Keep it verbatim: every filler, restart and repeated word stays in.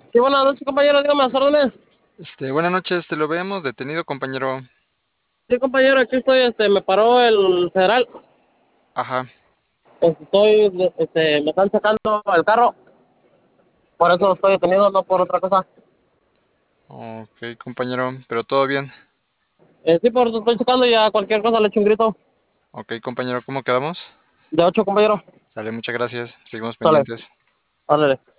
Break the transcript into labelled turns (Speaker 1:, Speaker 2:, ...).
Speaker 1: Sí, buenas noches, compañero, dígame las órdenes.
Speaker 2: Este, buenas noches, te lo vemos detenido, compañero.
Speaker 1: Sí, compañero, aquí estoy, este, me paró el federal.
Speaker 2: Ajá,
Speaker 1: Este, estoy, este, me están sacando el carro, por eso lo estoy deteniendo, no por otra cosa.
Speaker 2: ok, compañero, pero todo bien.
Speaker 1: Eh, sí, por eso estoy checando y a cualquier cosa le echo un grito.
Speaker 2: Ok, compañero, ¿cómo quedamos?
Speaker 1: De ocho, compañero.
Speaker 2: Sale, muchas gracias, seguimos
Speaker 1: Sale,
Speaker 2: pendientes.
Speaker 1: órale.